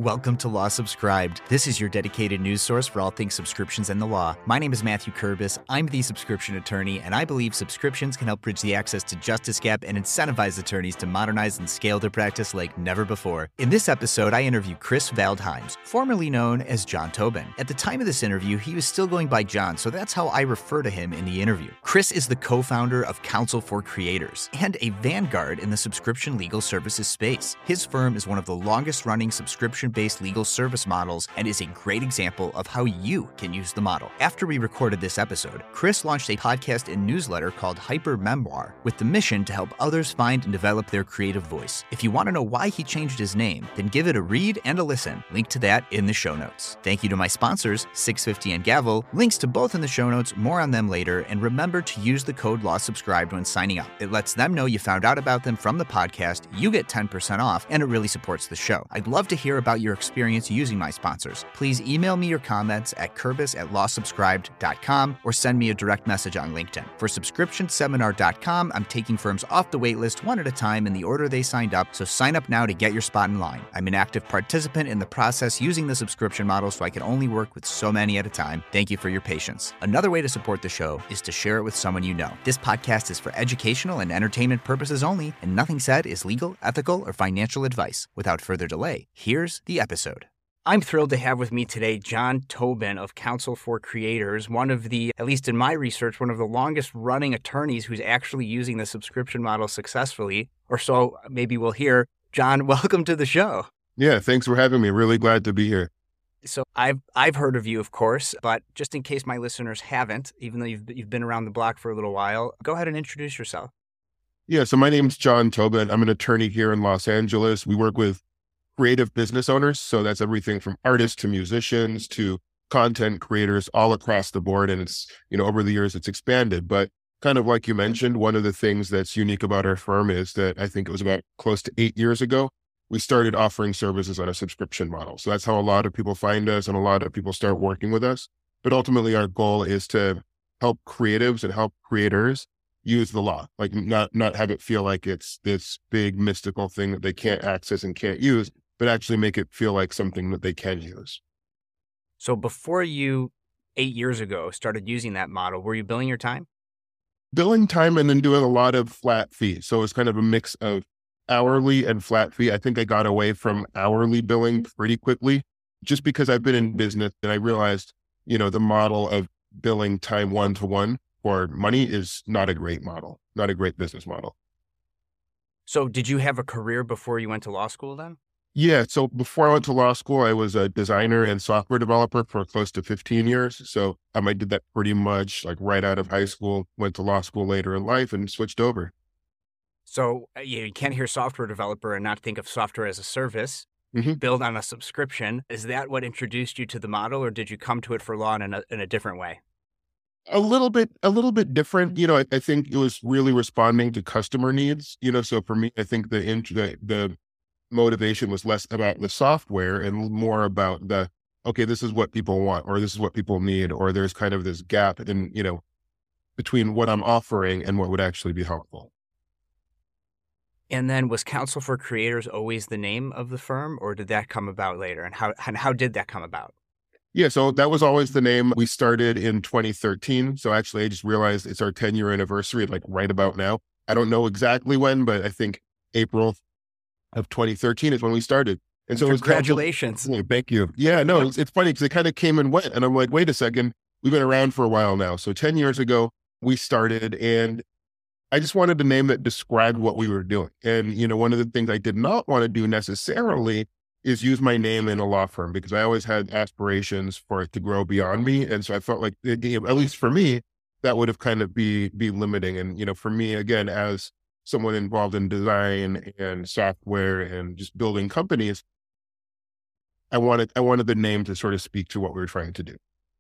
Welcome to Law Subscribed. This is your dedicated news source for all things subscriptions and the law. My name is Matthew Kurbis. I'm the subscription attorney, and I believe subscriptions can help bridge the access to justice gap and incentivize attorneys to modernize and scale their practice like never before. In this episode, I interview Chris Valdheims, formerly known as John Tobin. At the time of this interview, he was still going by John, so that's how I refer to him in the interview. Chris is the co-founder of Counsel for Creators and a vanguard in the subscription legal services space. His firm is one of the longest-running subscription-based legal service models and is a great example of how you can use the model. After we recorded this episode, Chris launched a podcast and newsletter called Hyper Memoir with the mission to help others find and develop their creative voice. If you want to know why he changed his name, then give it a read and a listen. Link to that in the show notes. Thank you to my sponsors, 650 and Gavel. Links to both in the show notes, more on them later, and remember to use the code LAWSUBSCRIBED when signing up. It lets them know you found out about them from the podcast, you get 10% off, and it really supports the show. I'd love to hear about your experience using my sponsors. Please email me your comments at kurbis@lawsubscribed.com or send me a direct message on LinkedIn. For subscriptionseminar.com, I'm taking firms off the waitlist one at a time in the order they signed up, so sign up now to get your spot in line. I'm an active participant in the process using the subscription model, so I can only work with so many at a time. Thank you for your patience. Another way to support the show is to share it with someone you know. This podcast is for educational and entertainment purposes only, and nothing said is legal, ethical, or financial advice. Without further delay, here's the episode. I'm thrilled to have with me today John Tobin of Counsel for Creators, one of the, at least in my research, one of the longest running attorneys who's actually using the subscription model successfully, or so maybe we'll hear. John, welcome to the show. Yeah, thanks for having me. Really glad to be here. So I've heard of you, of course, but just in case my listeners haven't, even though you've been around the block for a little while, go ahead and introduce yourself. Yeah, so my name's John Tobin. I'm an attorney here in Los Angeles. We work with creative business owners. So that's everything from artists to musicians to content creators all across the board. And it's, over the years, it's expanded. But kind of like you mentioned, one of the things that's unique about our firm is that I think it was about close to 8 years ago, we started offering services on a subscription model. So that's how a lot of people find us and a lot of people start working with us. But ultimately, our goal is to help creatives and help creators use the law, like not have it feel like it's this big mystical thing that they can't access and can't use, but actually make it feel like something that they can use. So before you, 8 years ago, started using that model, were you billing your time? Billing time and then doing a lot of flat fee. So it's kind of a mix of hourly and flat fee. I think I got away from hourly billing pretty quickly just because I've been in business and I realized, the model of billing time one-to-one for money is not a great model, not a great business model. So did you have a career before you went to law school then? Yeah. So before I went to law school, I was a designer and software developer for close to 15 years. So I did that pretty much like right out of high school, went to law school later in life and switched over. So you can't hear software developer and not think of software as a service, build on a subscription. Is that what introduced you to the model, or did you come to it for law in a different way? A little bit different. I think it was really responding to customer needs, so for me, I think the motivation was less about the software and more about this is what people want, or this is what people need, or there's kind of this gap in, between what I'm offering and what would actually be helpful. And then was Counsel for Creators always the name of the firm, or did that come about later? And how did that come about? Yeah, so that was always the name. We started in 2013. So actually, I just realized it's our 10-year anniversary, like right about now. I don't know exactly when, but I think April of 2013 is when we started. And so congratulations. Thank you. Yeah, no, it's funny because it kind of came and went. And I'm like, wait a second, we've been around for a while now. So 10 years ago, we started, and I just wanted a name that described what we were doing. And, one of the things I did not want to do necessarily is use my name in a law firm, because I always had aspirations for it to grow beyond me. And so I felt like, at least for me, that would have kind of be limiting. And, for me, again, as someone involved in design and software and just building companies, I wanted the name to sort of speak to what we were trying to do.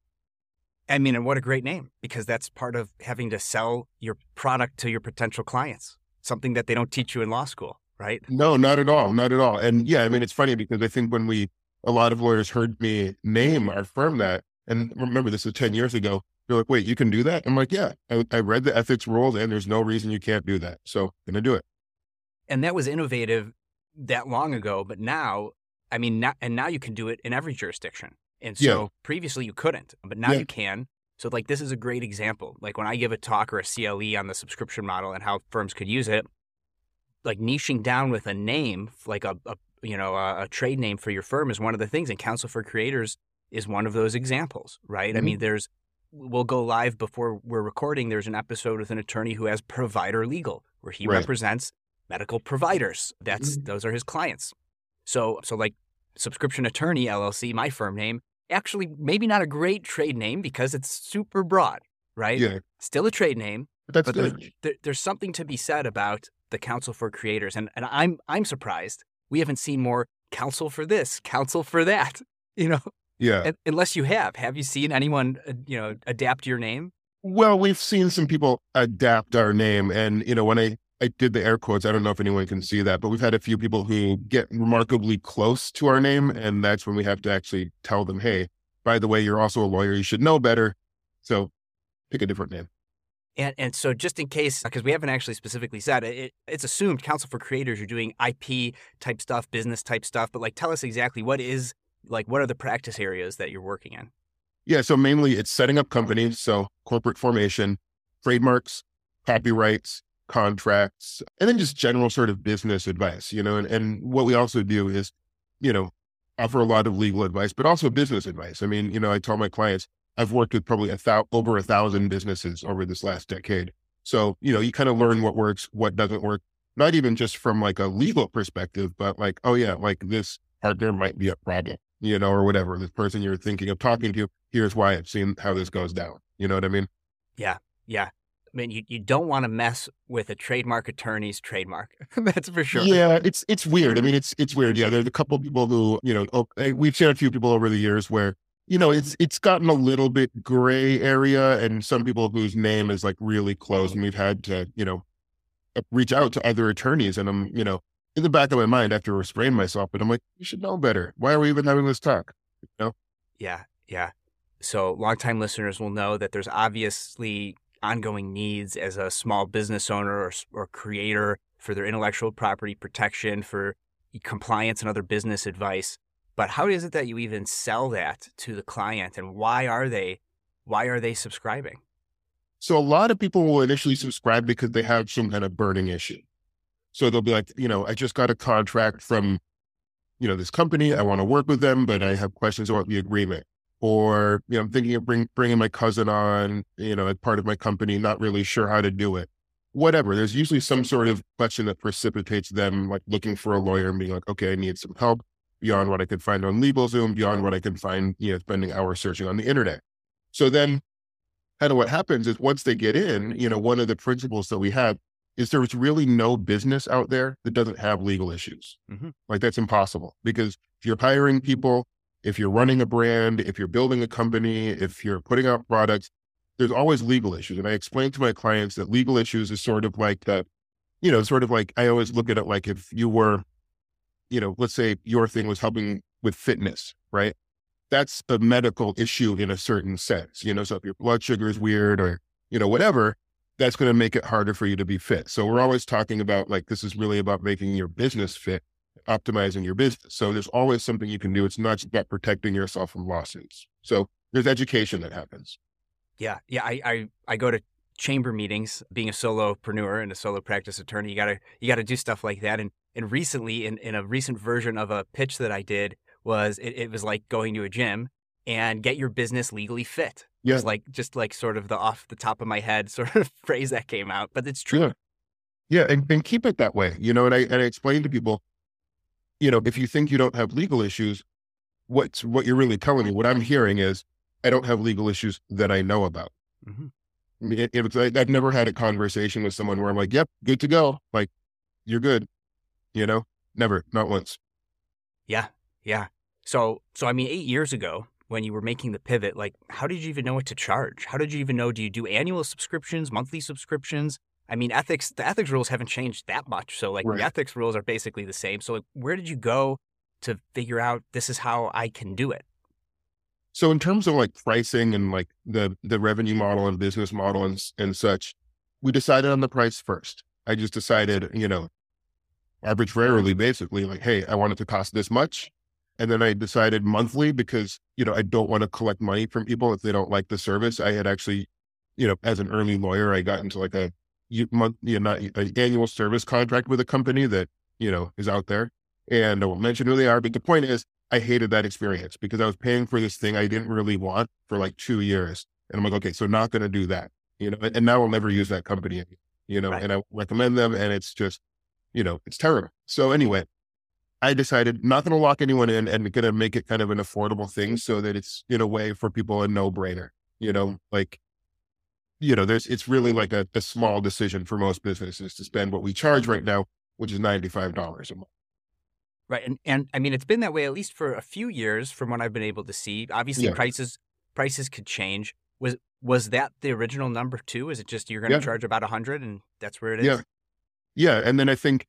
I mean, and what a great name, because that's part of having to sell your product to your potential clients, something that they don't teach you in law school, right? No, not at all. Not at all. And yeah, I mean, it's funny because I think when a lot of lawyers heard me name our firm that, and remember this was 10 years ago, they're like, wait, you can do that? I'm like, yeah, I read the ethics rules and there's no reason you can't do that. So I'm going to do it. And that was innovative that long ago, but now I mean, now you can do it in every jurisdiction. And Yeah. so previously you couldn't, but now Yeah. you can. So like, this is a great example. Like when I give a talk or a CLE on the subscription model and how firms could use it, like niching down with a name, like a trade name for your firm is one of the things. And Counsel for Creators is one of those examples, right? I Mhm. mean, we'll go live before we're recording. There's an episode with an attorney who has Provider Legal, where he Right. represents medical providers. Those are his clients. So like Subscription Attorney LLC, my firm name, actually maybe not a great trade name because it's super broad, right? Yeah. Still a trade name, But that's but good. there's something to be said about the Counsel for Creators, and I'm surprised we haven't seen more counsel for this, counsel for that. Yeah. Unless you have you seen anyone adapt your name? Well, we've seen some people adapt our name. And, when I did the air quotes, I don't know if anyone can see that, but we've had a few people who get remarkably close to our name. And that's when we have to actually tell them, hey, by the way, you're also a lawyer. You should know better. So pick a different name. And so just in case, because we haven't actually specifically said, it's assumed Counsel for Creators, you're doing IP type stuff, business type stuff, but like tell us exactly what are the practice areas that you're working in? Yeah. So mainly it's setting up companies. So corporate formation, trademarks, copyrights, contracts, and then just general sort of business advice, and what we also do is, offer a lot of legal advice, but also business advice. I mean, I tell my clients, I've worked with probably over 1,000 businesses over this last decade. So, you kind of learn what works, what doesn't work, not even just from like a legal perspective, but like, oh yeah, like this partner might be a problem, or whatever. This person you're thinking of talking to, here's why I've seen how this goes down. You know what I mean? Yeah. Yeah. I mean, you don't want to mess with a trademark attorney's trademark. That's for sure. Yeah, it's weird. I mean, it's weird. Yeah, there's a couple of people who, we've seen a few people over the years where, it's gotten a little bit gray area, and some people whose name is like really close, and we've had to, reach out to other attorneys, and I'm, in the back of my mind, I have to restrain myself, but I'm like, you should know better. Why are we even having this talk? Yeah. Yeah. So longtime listeners will know that there's obviously ongoing needs as a small business owner or creator for their intellectual property protection, for compliance and other business advice. But how is it that you even sell that to the client, and why are they subscribing? So a lot of people will initially subscribe because they have some kind of burning issue. So they'll be like, I just got a contract from, this company. I want to work with them, but I have questions about the agreement. Or, I'm thinking of bringing my cousin on, as part of my company, not really sure how to do it. Whatever. There's usually some sort of question that precipitates them like looking for a lawyer and being like, okay, I need some help beyond what I could find on LegalZoom, beyond what I can find, spending hours searching on the internet. So then kind of what happens is once they get in, one of the principles that we have is there's really no business out there that doesn't have legal issues. Mm-hmm. Like that's impossible, because if you're hiring people, if you're running a brand, if you're building a company, if you're putting out products, there's always legal issues. And I explain to my clients that legal issues is sort of like that, sort of like, I always look at it like if you were, let's say your thing was helping with fitness, right? That's a medical issue in a certain sense, so if your blood sugar is weird or, whatever, that's going to make it harder for you to be fit. So we're always talking about like, this is really about making your business fit, optimizing your business. So there's always something you can do. It's not just about protecting yourself from lawsuits. So there's education that happens. Yeah. Yeah. I go to chamber meetings, being a solopreneur and a solo practice attorney. You gotta do stuff like that. And recently in a recent version of a pitch that I did was, it was like going to a gym and get your business legally fit. Yeah. It's like, just like sort of the off the top of my head sort of phrase that came out, but it's true. Yeah. And keep it that way, and I explain to people, if you think you don't have legal issues, what you're really telling me, what I'm hearing is I don't have legal issues that I know about. Mm-hmm. I mean, I've never had a conversation with someone where I'm like, yep, good to go. Like, you're good. Never, not once. Yeah. Yeah. So I mean, 8 years ago when you were making the pivot, like, how did you even know what to charge? How did you even know, do you do annual subscriptions, monthly subscriptions? I mean, the ethics rules haven't changed that much. So like, Right. The ethics rules are basically the same. So like, where did you go to figure out this is how I can do it? So in terms of like pricing and like the revenue model and business model and such, we decided on the price first. I just decided, arbitrarily, basically, like, hey, I want it to cost this much. And then I decided monthly because, I don't want to collect money from people if they don't like the service. I had actually, as an early lawyer, I got into like a month, not an annual service contract with a company that, is out there. And I won't mention who they are, but the point is I hated that experience because I was paying for this thing I didn't really want for like 2 years. And I'm like, okay, so not going to do that, and now I'll never use that company again, Right. and I recommend them and it's just, it's terrible. So anyway, I decided not going to lock anyone in and going to make it kind of an affordable thing so that it's in a way for people a no brainer, like, it's really like a small decision for most businesses to spend what we charge right now, which is $95 a month. Right. And I mean, it's been that way at least for a few years from what I've been able to see. Obviously, Yeah. prices could change. Was that the original number too? Is it just you're going to Yeah. charge about 100 and that's where it is? Yeah. Yeah. And then I think,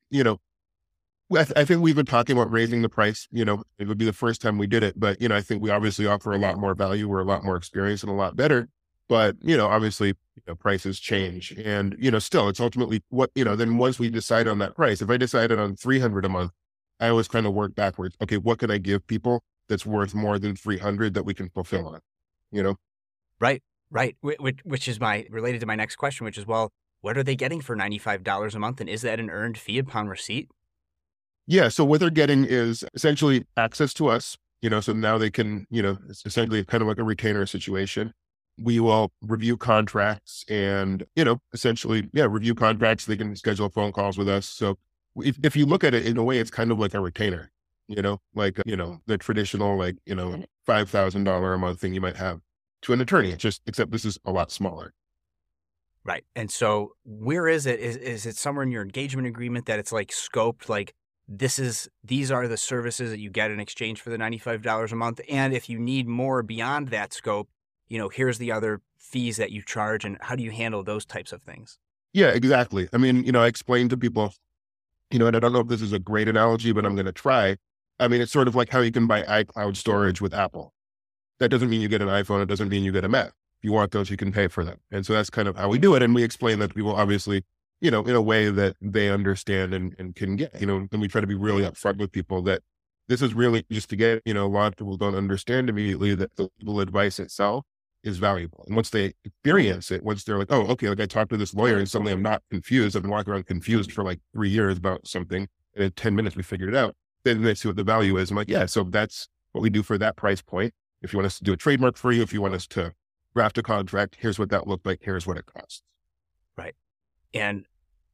I think we've been talking about raising the price, it would be the first time we did it, but, I think we obviously offer a lot more value. We're a lot more experienced and a lot better, but, obviously, prices change and, still it's ultimately what, then once we decide on that price, if I decided on 300 a month, I always kind of work backwards. Okay. What can I give people that's worth more than 300 that we can fulfill on, you know? Right. Right. Which is related to my next question, which is, well, what are they getting for $95 a month? And is that an earned fee upon receipt? Yeah. So what they're getting is essentially access to us, so now they can, it's essentially kind of like a retainer situation. We will review contracts and, essentially, review contracts. They can schedule phone calls with us. So if you look at it in a way, it's kind of like a retainer, like, the traditional, like, $5,000 a month thing you might have to an attorney. It's just, except this is a lot smaller. Right. And so where is it? Is it somewhere in your engagement agreement that it's like scoped, like these are the services that you get in exchange for the $95 a month? And if you need more beyond that scope, here's the other fees that you charge, and how do you handle those types of things? Yeah, exactly. I mean, I explain to people, and I don't know if this is a great analogy, but I'm going to try. I mean, it's sort of like how you can buy iCloud storage with Apple. That doesn't mean you get an iPhone. It doesn't mean you get a Mac. If you want those, you can pay for them. And so that's kind of how we do it. And we explain that to people, obviously, in a way that they understand and can get, and we try to be really upfront with people that this is really just to get, a lot of people don't understand immediately that the legal advice itself is valuable. And once they experience it, once they're like, oh, okay, like I talked to this lawyer and suddenly I'm not confused. I've been walking around confused for like 3 years about something. And in 10 minutes, we figured it out. Then they see what the value is. I'm like, yeah, so that's what we do for that price point. If you want us to do a trademark for you, if you want us to draft a contract, here's what that looked like. Here's what it costs. Right. And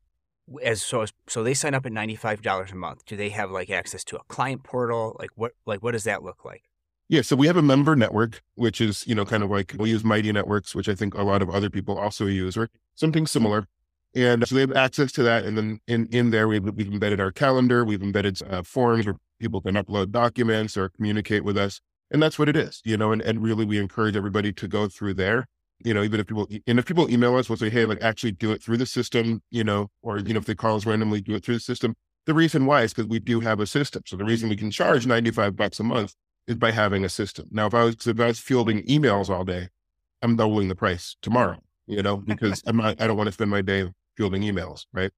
so they sign up at $95 a month. Do they have like access to a client portal? What does that look like? Yeah. So we have a member network, which is, kind of like we use Mighty Networks, which I think a lot of other people also use or something similar. And so they have access to that. And then in there, we've embedded our calendar. We've embedded forms where people can upload documents or communicate with us. And that's what it is, and really we encourage everybody to go through there, even if people email us, we'll say, hey, like actually do it through the system, or, if they call us randomly, do it through the system. The reason why is because we do have a system. So the reason we can charge $95 a month is by having a system. Now, if I was fielding emails all day, I'm doubling the price tomorrow, because I don't want to spend my day fielding emails. Right.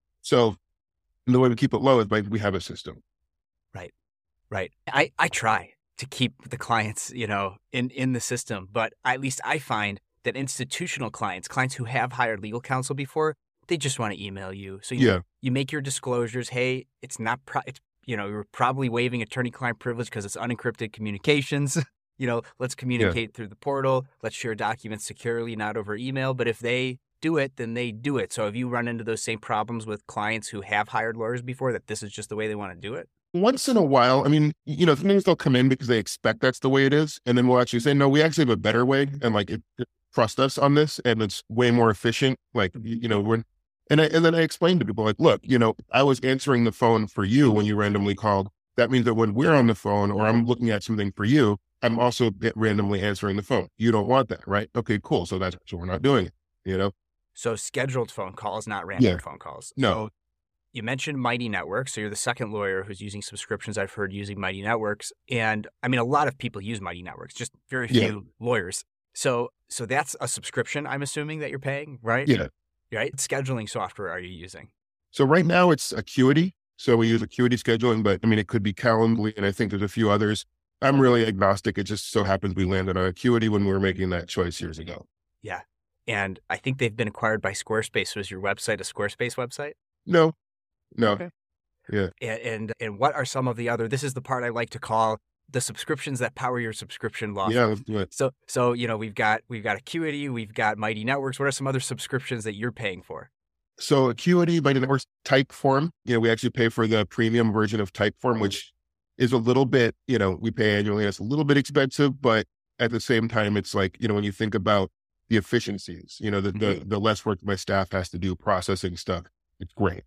So the way we keep it low is we have a system. Right. Right. I try to keep the clients, in the system. But at least I find that institutional clients who have hired legal counsel before, they just want to email you. So you make your disclosures. Hey, it's not, you're probably waiving attorney-client privilege because it's unencrypted communications. Let's communicate through the portal. Let's share documents securely, not over email. But if they do it, then they do it. So have you run into those same problems with clients who have hired lawyers before, that this is just the way they want to do it? Once in a while, I mean, sometimes they'll come in because they expect that's the way it is. And then we'll actually say, no, we actually have a better way. And like, trust us on this. And it's way more efficient. Like, and then I explain to people like, look, I was answering the phone for you when you randomly called. That means that when we're on the phone or I'm looking at something for you, I'm also randomly answering the phone. You don't want that, right? Okay, cool. So we're not doing it, So scheduled phone calls, not random phone calls. No. So you mentioned Mighty Networks. So you're the second lawyer who's using subscriptions I've heard using Mighty Networks. And I mean, a lot of people use Mighty Networks, just very few lawyers. So that's a subscription, I'm assuming, that you're paying, right? Yeah. Right? Scheduling software are you using? So right now it's Acuity. So we use Acuity scheduling, but I mean, it could be Calendly, and I think there's a few others. I'm really agnostic. It just so happens we landed on Acuity when we were making that choice years ago. Yeah. And I think they've been acquired by Squarespace. Was your website a Squarespace website? No. Okay. Yeah. And what are some of the other, this is the part I like to call the subscriptions that power your subscription law. Yeah, let's do it. So we've got Acuity, we've got Mighty Networks. What are some other subscriptions that you're paying for? So Acuity, Mighty Networks, Typeform, we actually pay for the premium version of Typeform, which is a little bit, we pay annually. It's a little bit expensive, but at the same time, it's like, when you think about the efficiencies, the less work my staff has to do processing stuff, it's great,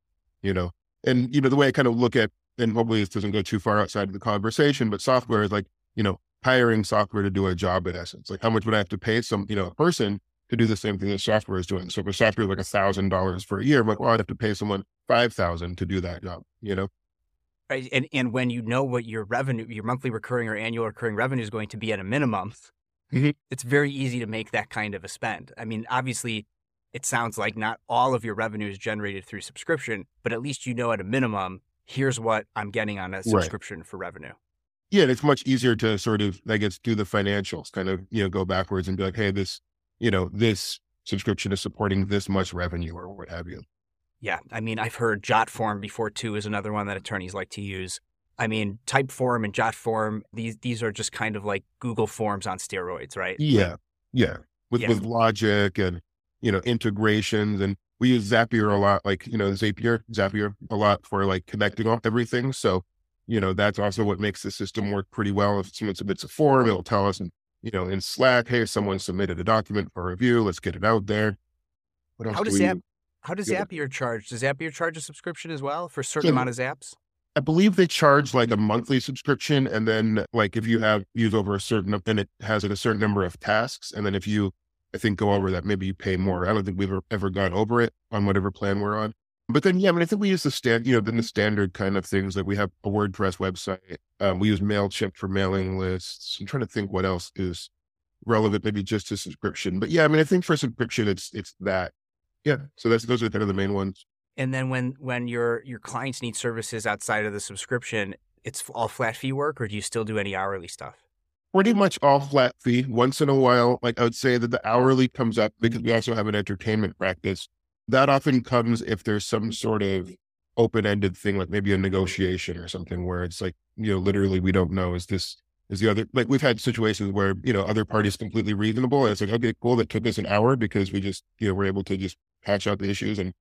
and, the way I kind of look at, and hopefully this doesn't go too far outside of the conversation, but software is like, hiring software to do a job in essence. Like how much would I have to pay a person to do the same thing that software is doing? So if a software is like $1,000 for a year, I'm like, well, I'd have to pay someone $5,000 to do that job, Right. And when you know what your revenue, your monthly recurring or annual recurring revenue is going to be at a minimum, it's very easy to make that kind of a spend. I mean, obviously, it sounds like not all of your revenue is generated through subscription, but at least at a minimum, here's what I'm getting on a subscription for revenue. Yeah, and it's much easier to sort of, I guess, do the financials, kind of, go backwards and be like, hey, this subscription is supporting this much revenue or what have you. Yeah. I mean, I've heard Jotform before too is another one that attorneys like to use. I mean, Typeform and Jotform, these are just kind of like Google Forms on steroids, right? Yeah. Yeah. With logic and, integrations, and we use Zapier a lot, like, Zapier a lot for like connecting off everything. So, that's also what makes the system work pretty well. If someone submits a form, it'll tell us, in Slack, hey, someone submitted a document for review. Let's get it out there. What else How does Zapier charge? Does Zapier charge a subscription as well for a certain amount of Zaps? I believe they charge like a monthly subscription. And then like if you use over a certain, and it has a certain number of tasks. And then if you, I think, go over that, maybe you pay more. I don't think we've ever gone over it on whatever plan we're on. But then, yeah, I mean, I think we use the standard kind of things. Like we have a WordPress website. We use MailChimp for mailing lists. I'm trying to think what else is relevant, maybe just to subscription. But yeah, I mean, I think for subscription, it's that. Yeah. So those are kind of the main ones. And then when your clients need services outside of the subscription, it's all flat fee work, or do you still do any hourly stuff? Pretty much all flat fee. Once in a while, like I would say that the hourly comes up because we also have an entertainment practice. That often comes if there's some sort of open-ended thing, like maybe a negotiation or something where it's like, literally we don't know, is the other, like we've had situations where, other parties completely reasonable. And it's like, okay, cool. That took us an hour because we just, we're able to just patch out the issues, and,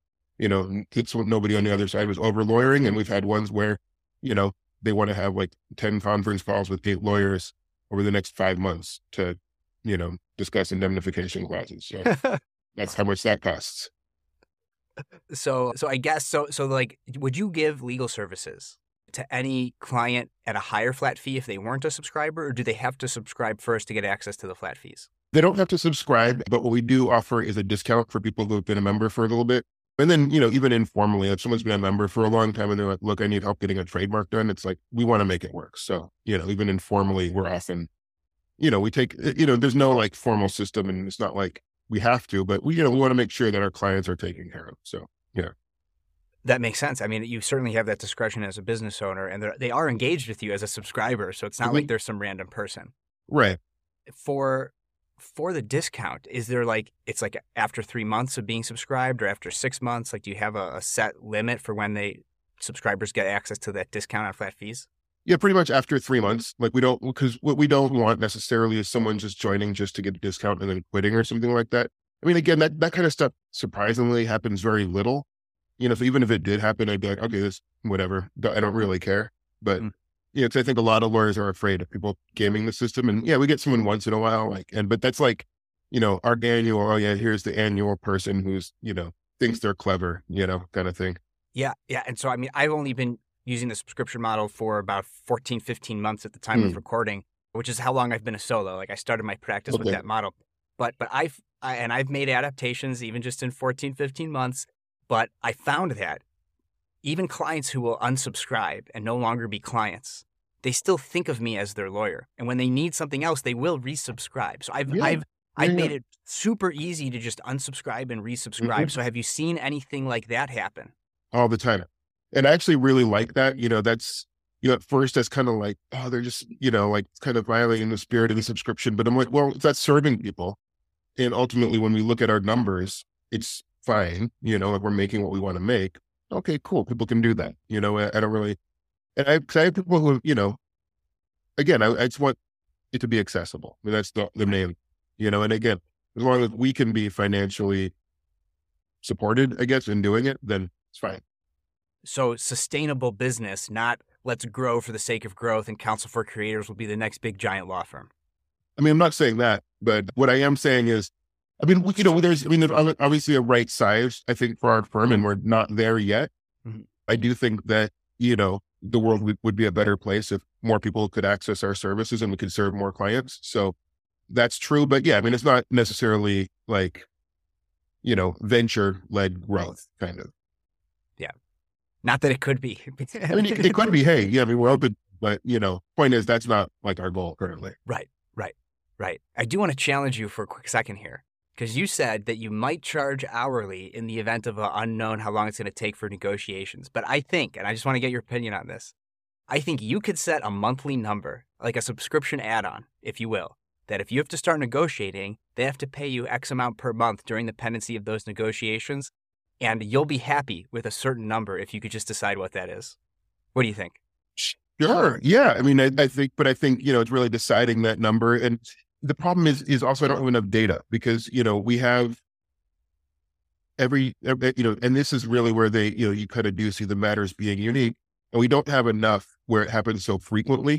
it's what nobody on the other side was over lawyering. And we've had ones where, they want to have like 10 conference calls with 8 lawyers over the next 5 months to, discuss indemnification clauses. So that's how much that costs. So I guess, so like, would you give legal services to any client at a higher flat fee if they weren't a subscriber, or do they have to subscribe first to get access to the flat fees? They don't have to subscribe, but what we do offer is a discount for people who have been a member for a little bit. And then, even informally, if someone's been a member for a long time and they're like, look, I need help getting a trademark done, it's like, we want to make it work. So, even informally, we're often, we take, there's no like formal system, and it's not like we have to, but we want to make sure that our clients are taken care of. So, yeah. That makes sense. I mean, you certainly have that discretion as a business owner, and they are engaged with you as a subscriber. So it's not like they're some random person. Right. For the discount, is there like, it's like after 3 months of being subscribed or after 6 months? Like, do you have a set limit for when subscribers get access to that discount on flat fees? Yeah, pretty much after 3 months. Like because what we don't want necessarily is someone just joining just to get a discount and then quitting or something like that. I mean, again, that kind of stuff surprisingly happens very little. So even if it did happen, I'd be like, okay, this, whatever. I don't really care. But, I think a lot of lawyers are afraid of people gaming the system. And yeah, we get someone once in a while, but that's like, our annual, oh yeah, here's the annual person who's, thinks they're clever, kind of thing. Yeah. Yeah. And so, I mean, I've only been using the subscription model for about 14, 15 months at the time of recording, which is how long I've been a solo. Like I started my practice with that model, but I've made adaptations even just in 14, 15 months. But I found that even clients who will unsubscribe and no longer be clients, they still think of me as their lawyer. And when they need something else, they will resubscribe. So I've made it super easy to just unsubscribe and resubscribe. So have you seen anything like that happen? All the time. And I actually really like that. That's, at first that's kind of like, oh, they're just, like kind of violating the spirit of the subscription. But I'm like, well, that's serving people. And ultimately, when we look at our numbers, it's fine. Like we're making what we want to make. Okay, cool. People can do that. I don't really, and I have people who, again, I just want it to be accessible. I mean, that's the main, and again, as long as we can be financially supported, I guess, in doing it, then it's fine. So sustainable business, not let's grow for the sake of growth, and Counsel for Creators will be the next big giant law firm. I mean, I'm not saying that, but what I am saying is, I mean, there's obviously a right size, I think, for our firm, and we're not there yet. Mm-hmm. I do think that, the world would be a better place if more people could access our services and we could serve more clients. So that's true. But yeah, I mean, it's not necessarily like, venture-led growth kind of. Yeah. Not that it could be. I mean, it could be, hey, yeah, I mean, we're open, but, point is that's not like our goal currently. Right. I do want to challenge you for a quick second here, because you said that you might charge hourly in the event of an unknown how long it's going to take for negotiations. But I think, and I just want to get your opinion on this, I think you could set a monthly number, like a subscription add-on, if you will, that if you have to start negotiating, they have to pay you X amount per month during the pendency of those negotiations, and you'll be happy with a certain number if you could just decide what that is. What do you think? Sure. Yeah. I mean, I think, it's really deciding that number. And the problem is also I don't have enough data because, we have every, and this is really where they, you kind of do see the matters being unique, and we don't have enough where it happens so frequently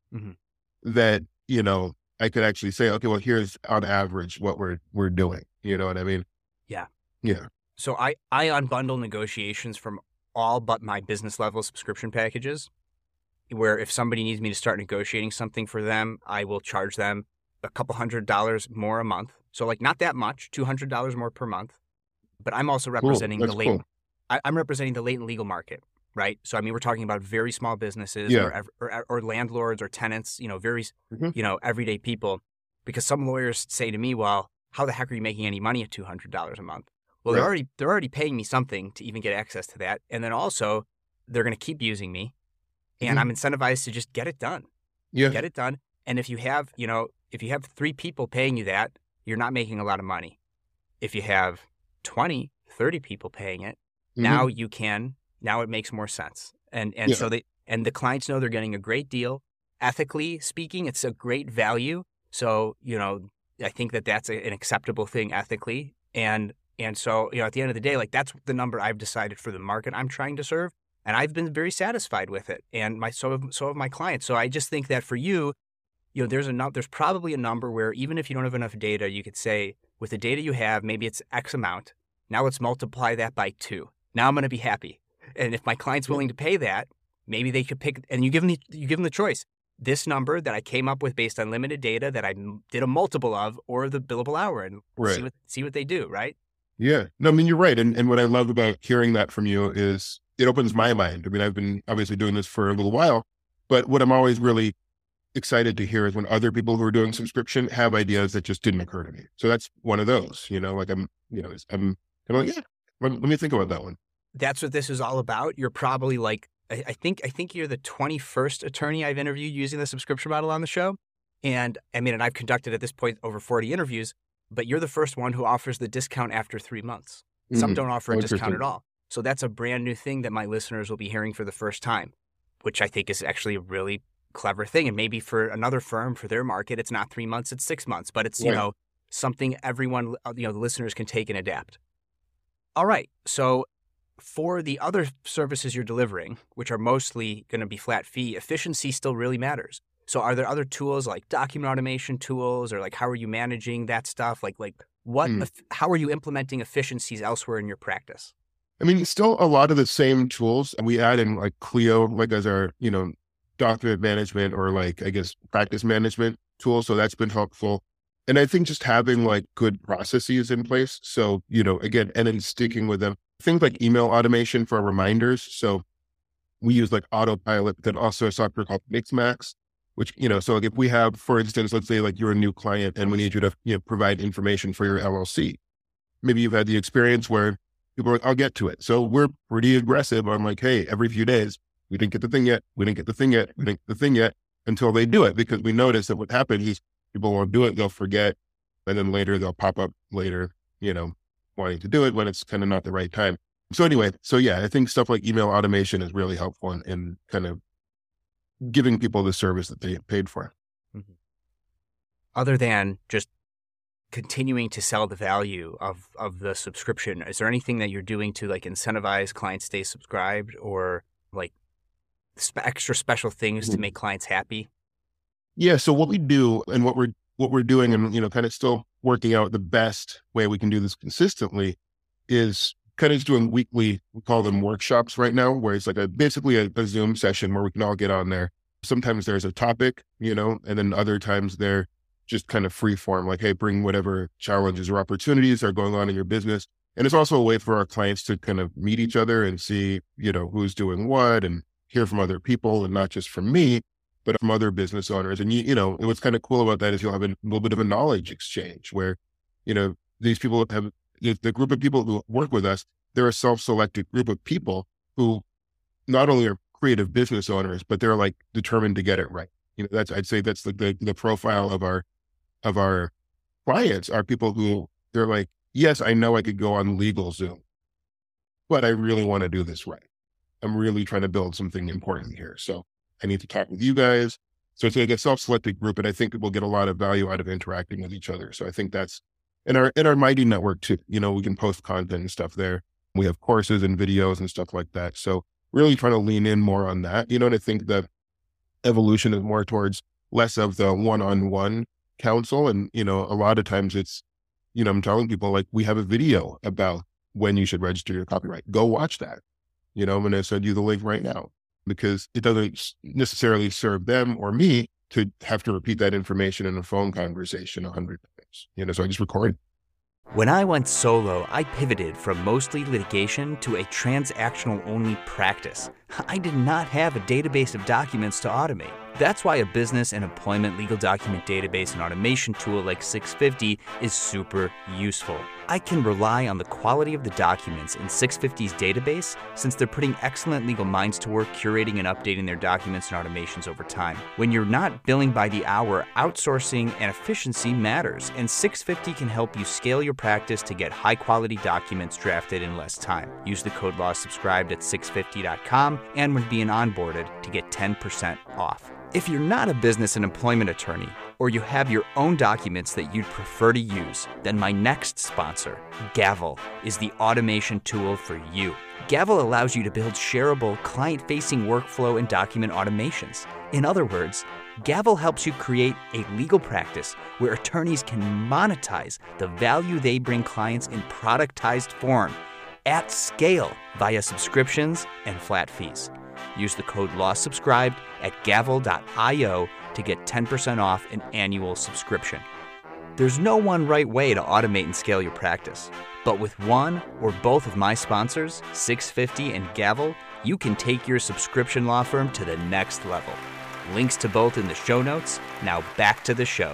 that, I could actually say, okay, well, here's on average what we're doing. You know what I mean? Yeah. Yeah. So I unbundle negotiations from all but my business level subscription packages, where if somebody needs me to start negotiating something for them, I will charge them a couple $100 more a month. So like not that much, $200 more per month. But I'm also representing the latent. Cool. I'm representing the latent legal market, right? So I mean, we're talking about very small businesses or landlords or tenants, very everyday people. Because some lawyers say to me, "Well, how the heck are you making any money at $200 a month?" Well, they're already paying me something to even get access to that, and then also they're going to keep using me, and I'm incentivized to just get it done. Yeah, get it done. And if you have, if you have 3 people paying you that, you're not making a lot of money. If you have 20, 30 people paying it, now it makes more sense. And so the clients know they're getting a great deal. Ethically speaking, it's a great value. So, I think that's an acceptable thing ethically. And so, at the end of the day, like that's the number I've decided for the market I'm trying to serve. And I've been very satisfied with it. And so have my clients. So I just think that for you, there's probably a number where even if you don't have enough data, you could say with the data you have, maybe it's X amount. Now let's multiply that by 2. Now I'm going to be happy. And if my client's willing to pay that, maybe they could pick, and you give them the choice. This number that I came up with based on limited data that I did a multiple of, or the billable hour, and see what they do, right? Yeah. No, I mean, you're right. And what I love about hearing that from you is it opens my mind. I mean, I've been obviously doing this for a little while, but what I'm always really excited to hear is when other people who are doing subscription have ideas that just didn't occur to me. So that's one of those, like I'm like, yeah, let me think about that one. That's what this is all about. You're probably like, I think you're the 21st attorney I've interviewed using the subscription model on the show. And I mean, and I've conducted at this point over 40 interviews, but you're the first one who offers the discount after 3 months. Some don't offer a discount at all. So that's a brand new thing that my listeners will be hearing for the first time, which I think is actually a really clever thing. And maybe for another firm, for their market, it's not 3 months, it's 6 months, but it's, something everyone, the listeners can take and adapt. All right. So for the other services you're delivering, which are mostly going to be flat fee, efficiency still really matters. So are there other tools like document automation tools, or like how are you managing that stuff? Like how are you implementing efficiencies elsewhere in your practice? I mean, still a lot of the same tools. We add in like Clio, like as our, document management or like, I guess, practice management tool. So that's been helpful. And I think just having like good processes in place. So, again, and then sticking with them. Things like email automation for reminders. So we use like Autopilot, but then also a software called Mixmax, which, so like if we have, for instance, let's say like you're a new client and we need you to, provide information for your LLC. Maybe you've had the experience where people are like, I'll get to it. So we're pretty aggressive. I'm like, hey, every few days, we didn't get the thing yet. We didn't get the thing yet. We didn't get the thing yet until they do it, because we notice that what happens is people won't do it. They'll forget. And then later they'll pop up later, wanting to do it when it's kind of not the right time. So anyway, I think stuff like email automation is really helpful in kind of giving people the service that they paid for. Mm-hmm. Other than just continuing to sell the value of the subscription, is there anything that you're doing to like incentivize clients stay subscribed, or like extra special things to make clients happy? Yeah. So what we do and what we're doing and, kind of still working out the best way we can do this consistently is kind of just doing weekly, we call them workshops right now, where it's like basically a Zoom session where we can all get on there. Sometimes there's a topic, and then other times they're just kind of free form, like, hey, bring whatever challenges or opportunities are going on in your business. And it's also a way for our clients to kind of meet each other and see, who's doing what, and hear from other people, and not just from me, but from other business owners. And, what's kind of cool about that is you'll have a little bit of a knowledge exchange where, these people have, the group of people who work with us, they're a self-selected group of people who not only are creative business owners, but they're like determined to get it right. I'd say that's the profile of our clients are people who they're like, yes, I know I could go on LegalZoom, but I really want to do this right. I'm really trying to build something important here. So I need to talk with you guys. So it's like a self-selected group, and I think we'll get a lot of value out of interacting with each other. So I think that's in our Mighty network too. We can post content and stuff there. We have courses and videos and stuff like that. So really trying to lean in more on that, and I think the evolution is more towards less of the one-on-one counsel. And, a lot of times it's, I'm telling people like, we have a video about when you should register your copyright. Go watch that. I'm going to send you the link right now, because it doesn't necessarily serve them or me to have to repeat that information in a phone conversation 100 times, so I just record it. When I went solo, I pivoted from mostly litigation to a transactional-only practice. I did not have a database of documents to automate. That's why a business and employment legal document database and automation tool like 650 is super useful. I can rely on the quality of the documents in 650's database, since they're putting excellent legal minds to work curating and updating their documents and automations over time. When you're not billing by the hour, outsourcing and efficiency matters, and 650 can help you scale your practice to get high-quality documents drafted in less time. Use the code LAWSubscribed at 650.com and when being onboarded to get 10% off. If you're not a business and employment attorney, or you have your own documents that you'd prefer to use, then my next sponsor, Gavel, is the automation tool for you. Gavel allows you to build shareable, client-facing workflow and document automations. In other words, Gavel helps you create a legal practice where attorneys can monetize the value they bring clients in productized form at scale via subscriptions and flat fees. Use the code LAWSubscribed at gavel.io to get 10% off an annual subscription. There's no one right way to automate and scale your practice, but with one or both of my sponsors, 650 and Gavel, you can take your subscription law firm to the next level. Links to both in the show notes. Now back to the show.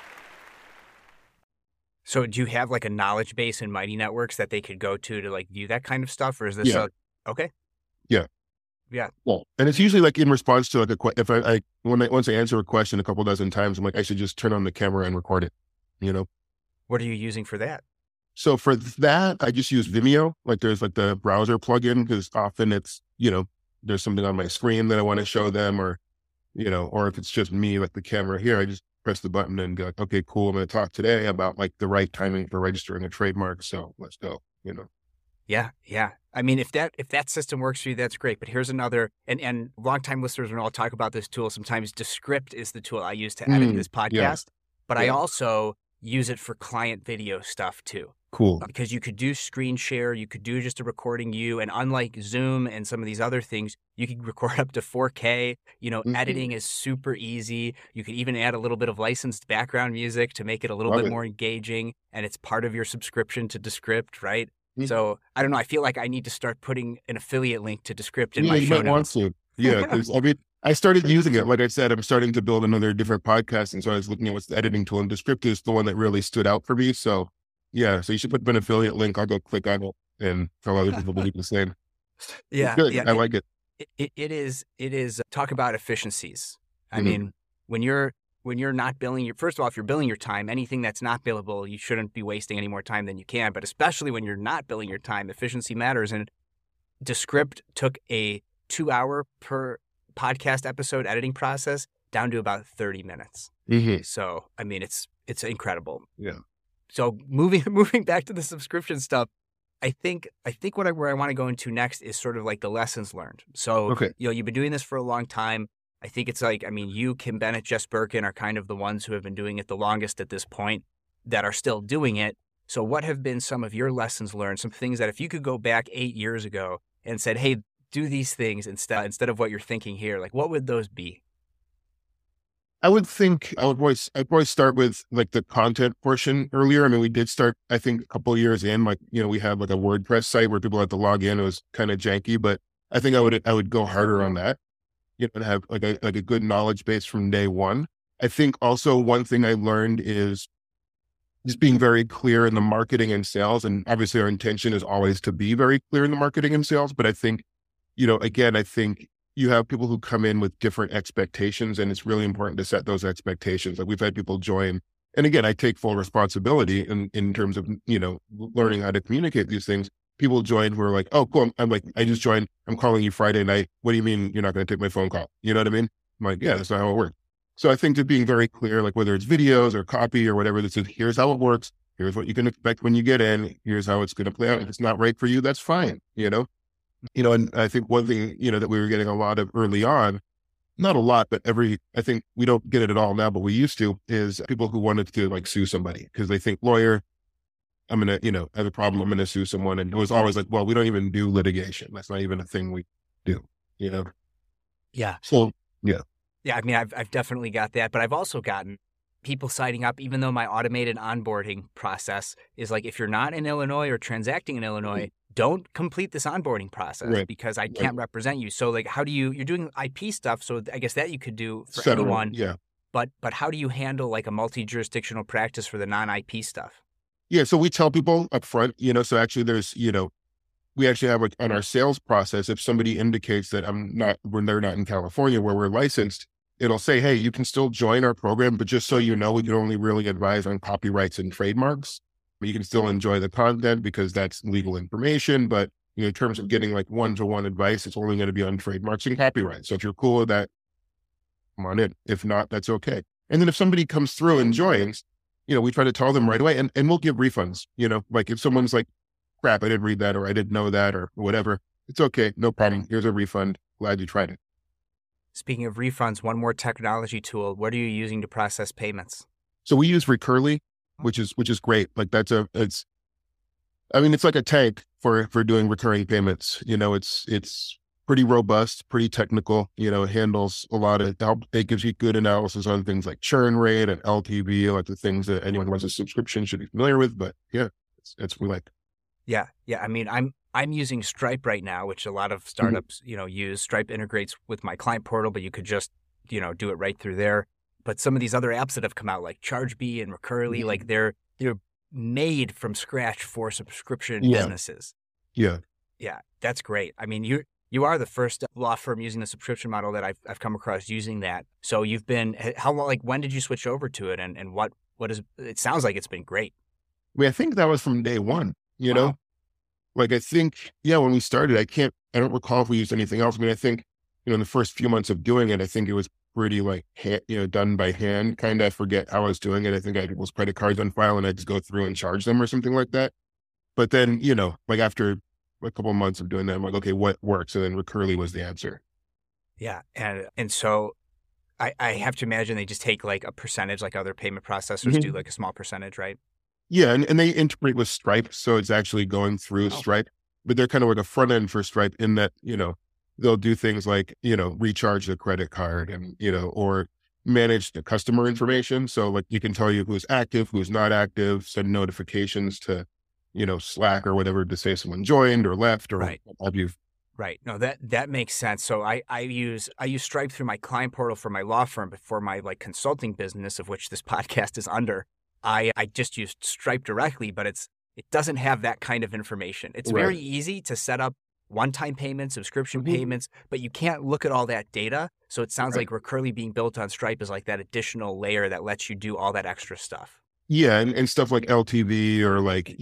So do you have like a knowledge base in Mighty Networks that they could go to like view that kind of stuff? Or is this okay? Yeah. Yeah. Well, and it's usually like in response to like if once I answer a question a couple dozen times, I'm like, I should just turn on the camera and record it, What are you using for that? So for that, I just use Vimeo. Like there's like the browser plugin, because often it's, there's something on my screen that I want to show them, or if it's just me, like the camera here, I just press the button and go, okay, cool. I'm going to talk today about like the right timing for registering a trademark. So let's go, Yeah. Yeah. I mean, if that system works for you, that's great. But here's another, and longtime listeners, when I'll talk about this tool, sometimes Descript is the tool I use to edit this podcast, but I also use it for client video stuff too. Cool. Because you could do screen share, you could do just a recording and unlike Zoom and some of these other things, you can record up to 4K. Editing is super easy. You could even add a little bit of licensed background music to make it a little bit more engaging, and it's part of your subscription to Descript, right? So I don't know. I feel like I need to start putting an affiliate link to Descript in my show notes. Yeah, because I started using it. Like I said, I'm starting to build another different podcast, and so I was looking at what's the editing tool, and Descript is the one that really stood out for me. So yeah, so you should put an affiliate link. I'll go click on it and tell other people to do the same. It's Yeah, good. yeah. I like it. It is talk about efficiencies. I Mhm. mean, when you're not billing first of all, if you're billing your time, anything that's not billable, you shouldn't be wasting any more time than you can. But especially when you're not billing your time, efficiency matters. And Descript took a 2 hour per podcast episode editing process down to about 30 minutes. Mhm. So, I mean, it's incredible. Yeah. So moving back to the subscription stuff, I think where I want to go into next is sort of like the lessons learned. So, Okay. you've been doing this for a long time. I think it's like, I mean, you, Kim Bennett, Jess Birkin are kind of the ones who have been doing it the longest at this point that are still doing it. So what have been some of your lessons learned? Some things that if you could go back 8 years ago and said, hey, do these things instead of what you're thinking here, like what would those be? I would think I'd probably start with like the content portion earlier. I mean, we did start, I think a couple of years in, like, we had like a WordPress site where people had to log in. It was kind of janky, but I think I would go harder on that, and have like a good knowledge base from day one. I think also one thing I learned is just being very clear in the marketing and sales. And obviously our intention is always to be very clear in the marketing and sales. But I think, again, I think you have people who come in with different expectations, and it's really important to set those expectations. Like we've had people join, and again, I take full responsibility in terms of, learning how to communicate these things. People join who are like, oh, cool. I'm like, I just joined. I'm calling you Friday night. What do you mean you're not going to take my phone call? You know what I mean? I'm like, yeah, that's not how it works. So I think just being very clear, like whether it's videos or copy or whatever, that says, here's how it works. Here's what you can expect when you get in. Here's how it's going to play out. If it's not right for you, that's fine. And I think one thing, that we were getting a lot of early on, not a lot, but I think we don't get it at all now, but we used to, is people who wanted to like sue somebody because they think lawyer, I'm going to, I have a problem. I'm going to sue someone. And it was always like, well, we don't even do litigation. That's not even a thing we do, Yeah. So, yeah. Yeah, I mean, I've definitely got that, but I've also gotten people signing up, even though my automated onboarding process is like, if you're not in Illinois or transacting in Illinois, don't complete this onboarding process because I can't represent you. So like, how do you're doing IP stuff. So I guess that you could do for anyone. Yeah. But how do you handle like a multi-jurisdictional practice for the non-IP stuff? Yeah. So we tell people up front, so actually there's, we actually have like on our sales process, if somebody indicates that when they're not in California where we're licensed, it'll say, hey, you can still join our program, but just so you know, we can only really advise on copyrights and trademarks. You can still enjoy the content because that's legal information. But in terms of getting like one-to-one advice, it's only going to be on trademarks and copyrights. So if you're cool with that, come on in. If not, that's okay. And then if somebody comes through and joins, we try to tell them right away and we'll give refunds, like if someone's like, crap, I didn't read that, or I didn't know that, or whatever, it's okay. No problem. Here's a refund. Glad you tried it. Speaking of refunds, one more technology tool. What are you using to process payments? So we use Recurly, which is great. Like it's like a tank for doing recurring payments. It's pretty robust, pretty technical. It handles a lot of help. It gives you good analysis on things like churn rate and LTV, like the things that anyone who has a subscription should be familiar with. But yeah, we like. Yeah. I mean, I'm using Stripe right now, which a lot of startups, use. Stripe integrates with my client portal, but you could just, do it right through there. But some of these other apps that have come out, like ChargeBee and Recurly, like they're made from scratch for subscription businesses. Yeah. Yeah, that's great. I mean, you are the first law firm using the subscription model that I've come across using that. So you've been, how long, like when did you switch over to it, and what is? It sounds like it's been great. I mean, I think that was from day one. Wow. Like I think, when we started, I don't recall if we used anything else. I mean, I think, in the first few months of doing it, I think it was pretty like, done by hand. Kind of, I forget how I was doing it. I think I had people's credit cards on file and I just go through and charge them or something like that. But then, like after a couple of months of doing that, I'm like, okay, what works? And then Recurly was the answer. Yeah. And so I have to imagine they just take like a percentage, like other payment processors do, like a small percentage, right? Yeah, and they integrate with Stripe, so it's actually going through Stripe, but they're kind of like a front end for Stripe in that, they'll do things like, recharge the credit card and, or manage the customer information. So like you can tell you who's active, who's not active, send notifications to, Slack or whatever to say someone joined or left or what have you. Right. No, that makes sense. So I use Stripe through my client portal for my law firm, but for my like consulting business, of which this podcast is under, I just used Stripe directly, but it's It doesn't have that kind of information. It's Right. very easy to set up one-time payments, subscription Mhm. payments, but you can't look at all that data. So it sounds Right. like Recurly being built on Stripe is like that additional layer that lets you do all that extra stuff. Yeah, and stuff like LTV or like,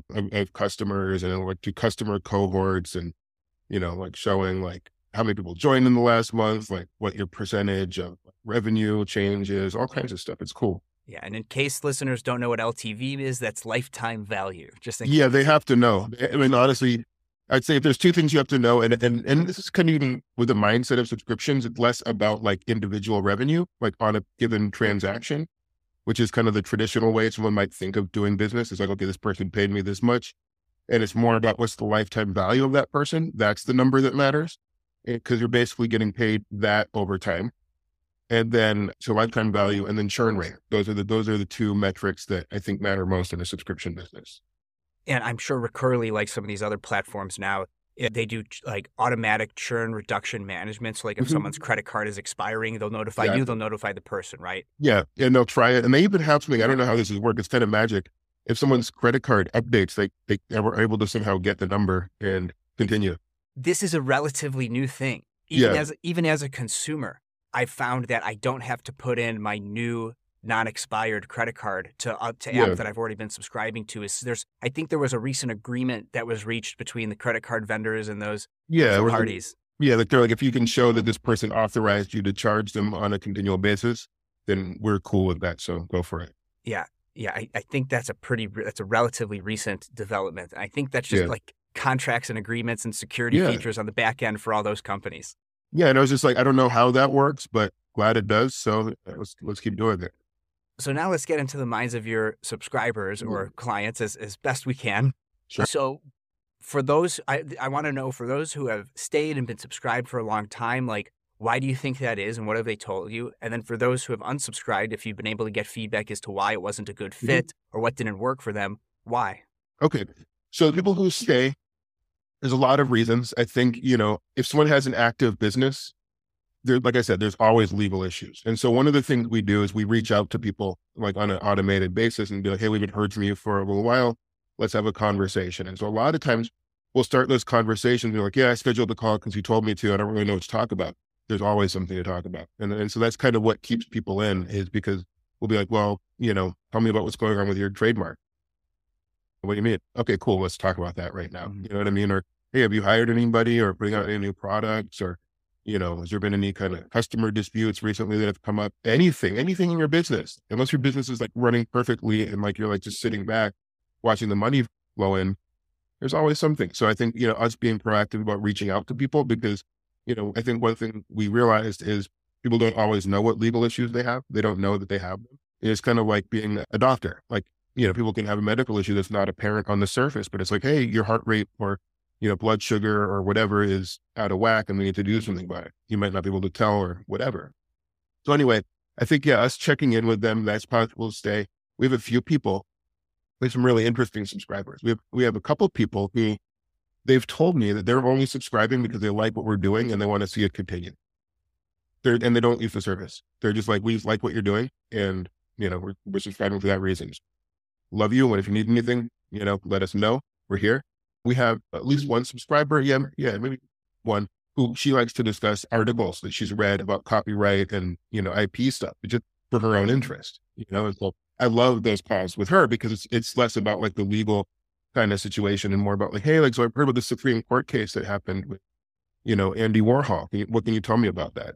of customers and like to customer cohorts and, like showing like how many people joined in the last month, like what your percentage of revenue changes, all kinds of stuff. It's cool. Yeah, and in case listeners don't know what LTV is, that's lifetime value. Just in Yeah, case. they have to know. I mean, honestly, I'd say if there's two things you have to know, and this is kind of even with the mindset of subscriptions, it's less about like individual revenue, like on a given transaction, which is kind of the traditional way someone might think of doing business. It's like, okay, this person paid me this much. And it's more about what's the lifetime value of that person. That's the number that matters because you're basically getting paid that over time. And then so lifetime value and then churn rate. Those are the two metrics that I think matter most in a subscription business. And I'm sure Recurly, like some of these other platforms now, they do like automatic churn reduction management. So like if Mhm. someone's credit card is expiring, they'll notify Yeah. you, they'll notify the person, right? Yeah. And they'll try it. And they even have something, I don't know how this is work. It's kind of magic. If someone's credit card updates, they are able to somehow get the number and continue. This is a relatively new thing. Even as a consumer, I found that I don't have to put in my new non-expired credit card to Yeah. app that I've already been subscribing to. I think there was a recent agreement that was reached between the credit card vendors and those Yeah. parties. Yeah. Like they're like, if you can show that this person authorized you to charge them on a continual basis, then we're cool with that. So go for it. Yeah. Yeah. I think that's a relatively recent development. I think that's just Yeah. like contracts and agreements and security Yeah. features on the back end for all those companies. Yeah. And I was just like, I don't know how that works, but glad it does. So let's keep doing it. So now let's get into the minds of your subscribers or clients as best we can. Sure. So for those, I want to know, for those who have stayed and been subscribed for a long time, like, why do you think that is and what have they told you? And then for those who have unsubscribed, if you've been able to get feedback as to why it wasn't a good fit or what didn't work for them, why? Okay. So the people who stay, there's a lot of reasons. I think, if someone has an active business, like I said, there's always legal issues. And so one of the things we do is we reach out to people like on an automated basis and be like, hey, we haven't heard from you for a little while. Let's have a conversation. And so a lot of times we'll start those conversations. We're like, yeah, I scheduled the call because you told me to. I don't really know what to talk about. There's always something to talk about. And so that's kind of what keeps people in, is because we'll be like, well, tell me about what's going on with your trademark. What do you mean? Okay, cool. Let's talk about that right now. You know what I mean? Or, hey, have you hired anybody or putting out any new products? Or, has there been any kind of customer disputes recently that have come up? Anything in your business, unless your business is like running perfectly and like you're like just sitting back watching the money flow in, there's always something. So I think, us being proactive about reaching out to people, because, I think one thing we realized is people don't always know what legal issues they have. They don't know that they have them. It's kind of like being a doctor. Like, people can have a medical issue that's not apparent on the surface, but it's like, hey, your heart rate or, blood sugar or whatever is out of whack and we need to do something about it. You might not be able to tell or whatever. So anyway, I think, us checking in with them, that's possible to stay. We have a few people, we have some really interesting subscribers. We have a couple of people who they've told me that they're only subscribing because they like what we're doing and they want to see it continue. And they don't use the service. They're just like, we like what you're doing. And, we're subscribing for that reason. Love you. And if you need anything, let us know. We're here. We have at least one subscriber. Yeah, maybe one who she likes to discuss articles that she's read about copyright and, IP stuff, just for her own interest, and so I love those calls with her because it's less about like the legal kind of situation and more about like, hey, like, so I've heard about the Supreme Court case that happened with, Andy Warhol. What can you tell me about that?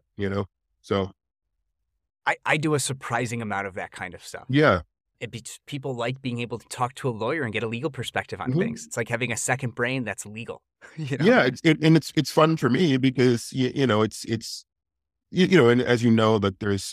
So I do a surprising amount of that kind of stuff. yeah. People like being able to talk to a lawyer and get a legal perspective on things. It's like having a second brain that's legal. Yeah. It's fun for me because, it's and as you know, that there's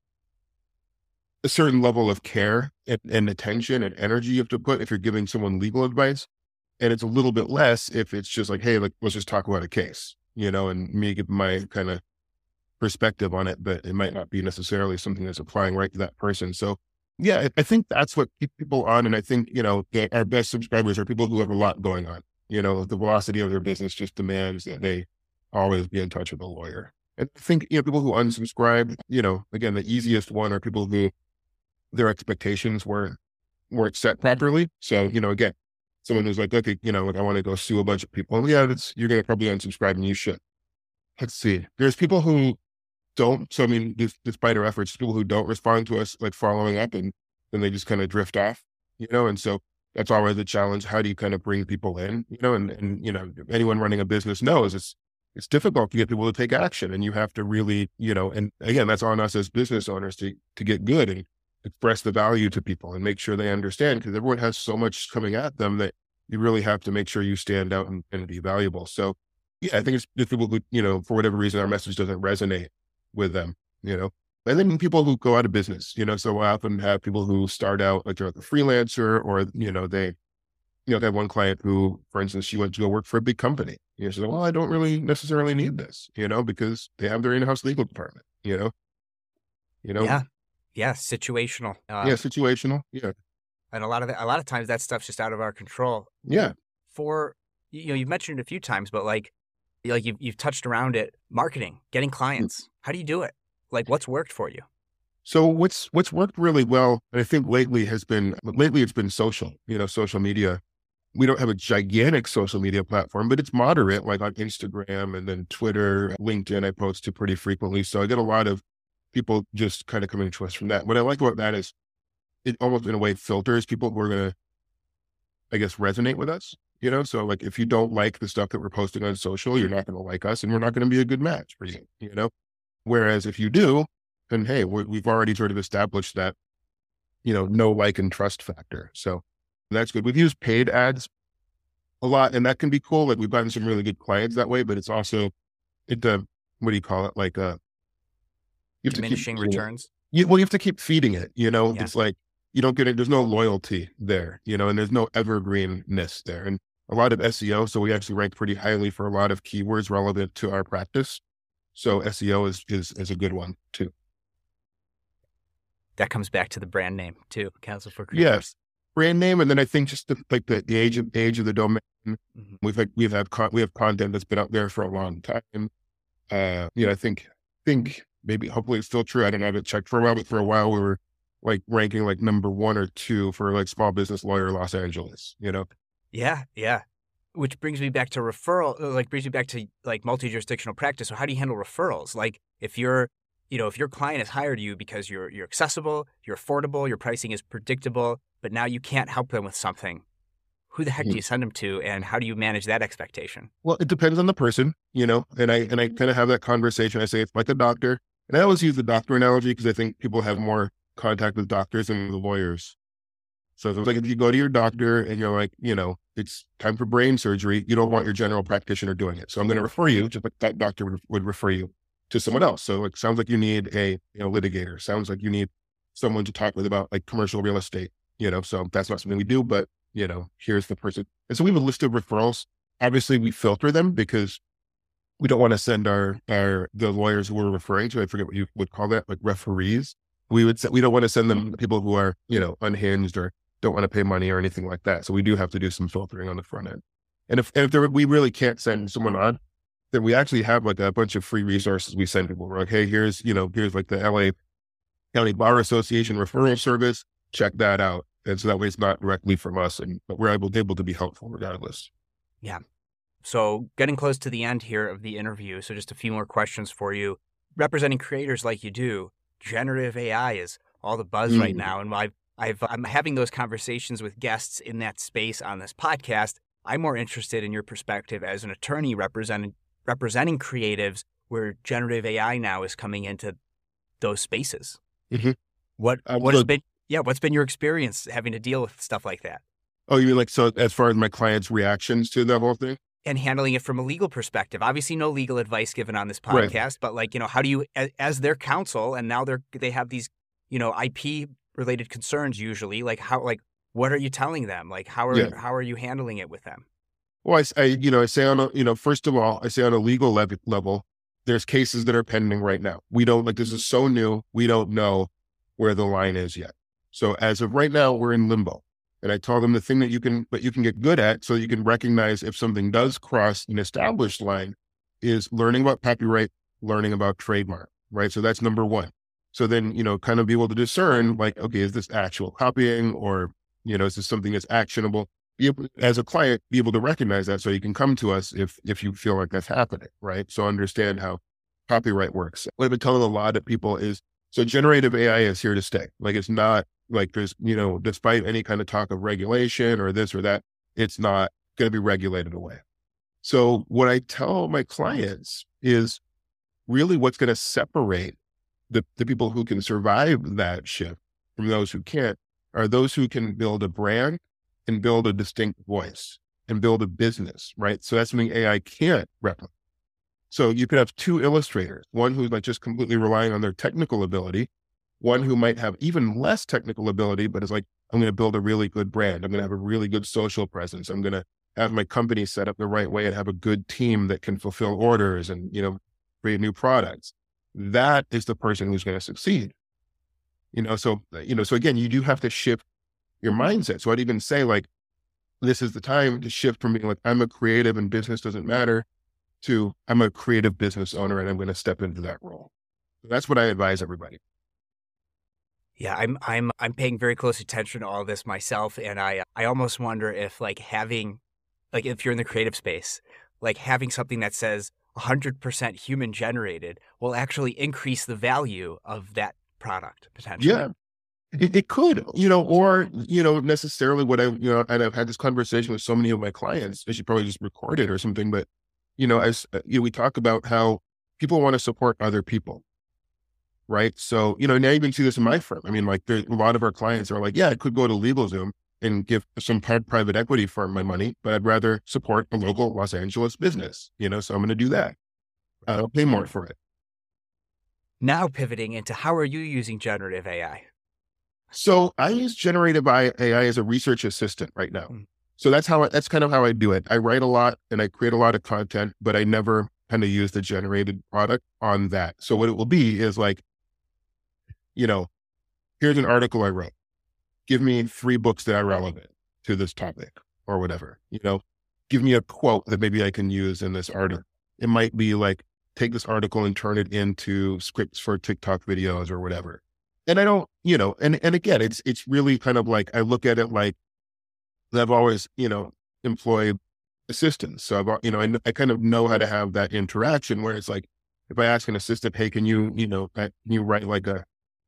a certain level of care and attention and energy you have to put if you're giving someone legal advice. And it's a little bit less if it's just like, hey, like, let's just talk about a case, and me give my kind of perspective on it, but it might not be necessarily something that's applying right to that person. So yeah, I think that's what keeps people on. And I think, our best subscribers are people who have a lot going on. The velocity of their business just demands that they always be in touch with a lawyer. And I think, people who unsubscribe, again, the easiest one are people who their expectations weren't set properly. So, again, someone who's like, okay, like I want to go sue a bunch of people. And yeah, you're going to probably unsubscribe and you should. Let's see. There's people who don't. So, I mean, despite our efforts, people who don't respond to us, like following up, and then they just kind of drift off, and so that's always a challenge. How do you kind of bring people in, and anyone running a business knows it's difficult to get people to take action, and you have to really, and again, that's on us as business owners to get good and express the value to people and make sure they understand, because everyone has so much coming at them that you really have to make sure you stand out and be valuable. So yeah, I think it's difficult, for whatever reason, our message doesn't resonate with them, and then people who go out of business, so I often have people who start out like they're like a freelancer, or, they have one client who, for instance, she went to go work for a big company. She said, well, I don't really necessarily need this, because they have their in-house legal department, Yeah. Yeah. Situational. Yeah. Situational. Yeah. And a lot of times that stuff's just out of our control. Yeah. For, you've mentioned it a few times, but like you've touched around it, marketing, getting clients. How do you do it? Like, what's worked for you? So what's worked really well, and I think lately it's been social, social media. We don't have a gigantic social media platform, but it's moderate, like on Instagram and then Twitter, LinkedIn, I post to pretty frequently. So I get a lot of people just kind of coming to us from that. What I like about that is it almost in a way filters people who are going to, I guess, resonate with us, So like, if you don't like the stuff that we're posting on social, you're not going to like us and we're not going to be a good match for you, Whereas if you do, then hey, we've already sort of established that, no like and trust factor. So that's good. We've used paid ads a lot, and that can be cool. Like, we've gotten some really good clients that way, but it's also, what do you call it? Like, you have diminishing to keep, returns. You have to keep feeding it, Yeah. It's like, you don't get it. There's no loyalty there, and there's no evergreenness there. And a lot of SEO. So we actually rank pretty highly for a lot of keywords relevant to our practice. So SEO is a good one too. That comes back to the brand name too, Council for Creators. Yes, brand name, and then I think just the age of the domain. Mm-hmm. We have content that's been out there for a long time. I think maybe hopefully it's still true. I don't have it checked for a while, but for a while we were like ranking like number 1 or 2 for like small business lawyer Los Angeles. Yeah, yeah. Which brings me back to multi-jurisdictional practice. So how do you handle referrals? Like, if your client has hired you because you're accessible, you're affordable, your pricing is predictable, but now you can't help them with something, who the heck do you send them to, and how do you manage that expectation? Well, it depends on the person, and I kind of have that conversation. I say it's like a doctor, and I always use the doctor analogy because I think people have more contact with doctors than the lawyers. So it's like, if you go to your doctor and you're like, it's time for brain surgery, you don't want your general practitioner doing it. So I'm going to refer you, just like that doctor would refer you to someone else. So it sounds like you need a litigator. Sounds like you need someone to talk with about like commercial real estate, so that's not something we do, but here's the person. And so we have a list of referrals. Obviously we filter them because we don't want to send the lawyers who we're referring to, I forget what you would call that, like referees. We don't want to send them people who are, unhinged or don't want to pay money or anything like that. So we do have to do some filtering on the front end. And if we really can't send someone on, then we actually have like a bunch of free resources we send people. We're like, hey, here's like the LA County Bar Association referral service. Check that out. And so that way it's not directly from us, but we're able to be helpful regardless. Yeah. So getting close to the end here of the interview. So just a few more questions for you. Representing creators like you do, generative AI is all the buzz right now. And I'm having those conversations with guests in that space on this podcast. I'm more interested in your perspective as an attorney representing creatives where generative AI now is coming into those spaces. Mm-hmm. What's been your experience having to deal with stuff like that? Oh, you mean like, so as far as my clients' reactions to the whole thing? And handling it from a legal perspective. Obviously no legal advice given on this podcast, right. But like, how do you, as their counsel, and now they have these, IP related concerns usually, like what are you telling them? Like, how are you handling it with them? Well, I say first of all, I say on a legal level, there's cases that are pending right now. We don't, like, this is so new, we don't know where the line is yet. So as of right now, we're in limbo. And I told them the thing that you can get good at so you can recognize if something does cross an established line is learning about copyright, learning about trademark, right? So that's number 1. So then, kind of be able to discern like, okay, is this actual copying or, is this something that's actionable? as a client, be able to recognize that so you can come to us if you feel like that's happening, right? So understand how copyright works. What I've been telling a lot of people is, so generative AI is here to stay. Like, it's not like there's, despite any kind of talk of regulation or this or that, it's not going to be regulated away. So what I tell my clients is really what's going to separate the people who can survive that shift from those who can't are those who can build a brand and build a distinct voice and build a business, right? So that's something AI can't replicate. So you could have two illustrators, one who's like just completely relying on their technical ability, one who might have even less technical ability, but is like, I'm going to build a really good brand. I'm going to have a really good social presence. I'm going to have my company set up the right way and have a good team that can fulfill orders and, create new products. That is the person who's going to succeed. So again, you do have to shift your mindset. So I'd even say like, this is the time to shift from being like, I'm a creative and business doesn't matter to I'm a creative business owner and I'm going to step into that role. So that's what I advise everybody. Yeah, I'm paying very close attention to all this myself. And I almost wonder if if you're in the creative space, like having something that says 100% human generated will actually increase the value of that product potentially. Yeah. It could, or, necessarily what and I've had this conversation with so many of my clients, I should probably just record it or something, but, as we talk about how people want to support other people, right? So, and I even see this in my firm. I mean, like a lot of our clients are like, yeah, I could go to LegalZoom and give some private equity firm my money, but I'd rather support a local Los Angeles business, so I'm going to do that. I'll pay more for it. Now pivoting into how are you using generative AI? So I use generative AI as a research assistant right now. So that's kind of how I do it. I write a lot and I create a lot of content, but I never kind of use the generated product on that. So what it will be is like, here's an article I wrote. Give me 3 books that are relevant to this topic or whatever, give me a quote that maybe I can use in this article. It might be like, take this article and turn it into scripts for TikTok videos or whatever. And I don't, and again, it's really kind of like, I look at it like I've always, employed assistants. So I kind of know how to have that interaction where it's like, if I ask an assistant, hey, can you write like an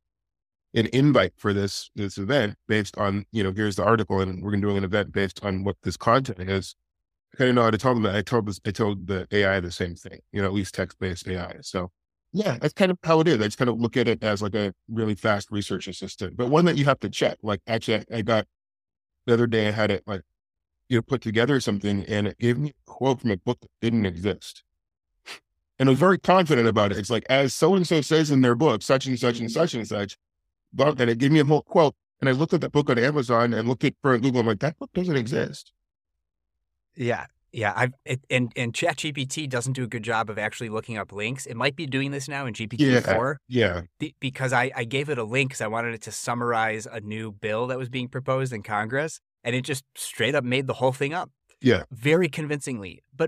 invite for this event based on, here's the article and we're going to do an event based on what this content is. I kind of know how to tell them that. I told the AI the same thing, at least text-based AI. So yeah, that's kind of how it is. I just kind of look at it as like a really fast research assistant, but one that you have to check. Like actually I got the other day, I had it like, put together something and it gave me a quote from a book that didn't exist. And I was very confident about it. It's like, as so-and-so says in their book, such and such and such and such, and it gave me a whole quote. And I looked at that book on Amazon and looked at it for Google. I'm like, that book doesn't exist. Yeah. Yeah, and ChatGPT doesn't do a good job of actually looking up links. It might be doing this now in GPT-4. Yeah. Because I gave it a link because I wanted it to summarize a new bill that was being proposed in Congress, and it just straight up made the whole thing up. Yeah. Very convincingly. But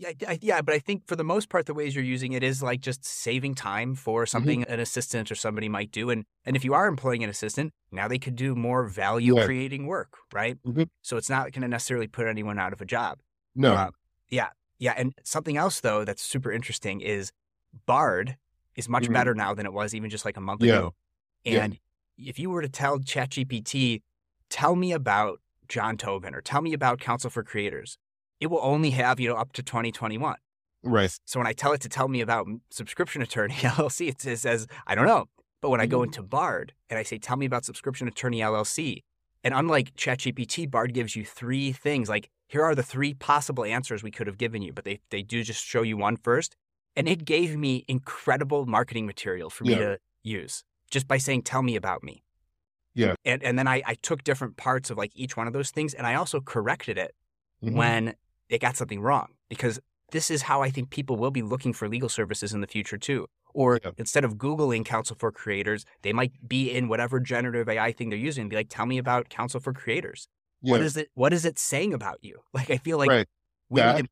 I think for the most part, the ways you're using it is like just saving time for something an assistant or somebody might do. And if you are employing an assistant, now they could do more value creating work, right? So it's not going to necessarily put anyone out of a job. No. Yeah. And something else, though, that's super interesting is Bard is much better now than it was even just like a month ago. And if you were to tell ChatGPT, tell me about John Tobin or tell me about Council for Creators, it will only have, up to 2021. Right. So when I tell it to tell me about Subscription Attorney LLC, it says, I don't know. But when I go into Bard and I say, tell me about Subscription Attorney LLC, and unlike ChatGPT, Bard gives you 3 things like, here are the 3 possible answers we could have given you, but they do just show you one first. And it gave me incredible marketing material for me to use just by saying, tell me about me. Yeah. And then I took different parts of like each one of those things and I also corrected it when it got something wrong, because this is how I think people will be looking for legal services in the future too. Or instead of Googling Council for Creators, they might be in whatever generative AI thing they're using and be like, tell me about Council for Creators. Yeah. What is it saying about you? Like, I feel like right?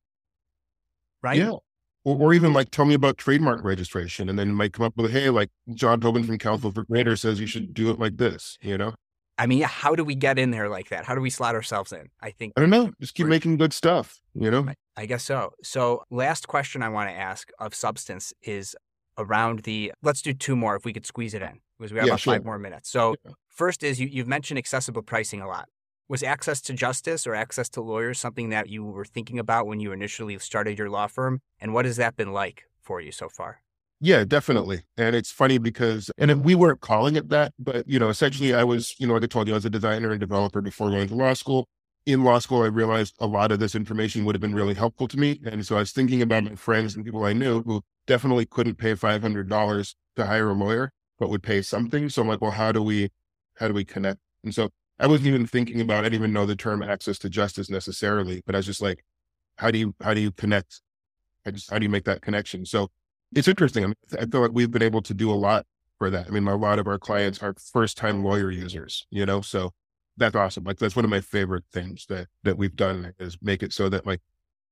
Yeah. Or even like, tell me about trademark registration. And then it might come up with, hey, like John Tobin from Council for Creators says you should do it like this, I mean, how do we get in there like that? How do we slot ourselves in? I think I don't know. Just keep making good stuff, I guess so. So last question I want to ask of substance is around let's do 2 more if we could squeeze it in, because we have about 5 more minutes. So first is you've mentioned accessible pricing a lot. Was access to justice or access to lawyers something that you were thinking about when you initially started your law firm? And what has that been like for you so far? Yeah, definitely. And it's funny because, and we weren't calling it that, but, essentially I was, like I told you, I was a designer and developer before going to law school. In law school, I realized a lot of this information would have been really helpful to me. And so I was thinking about my friends and people I knew who definitely couldn't pay $500 to hire a lawyer, but would pay something. So I'm like, well, how do we connect? And so I wasn't even thinking about, I didn't even know the term access to justice necessarily, but I was just like, how do you connect? How do you make that connection? So it's interesting. I mean, I feel like we've been able to do a lot for that. I mean, a lot of our clients are first-time lawyer users, so that's awesome. Like, that's one of my favorite things that we've done is make it so that, like,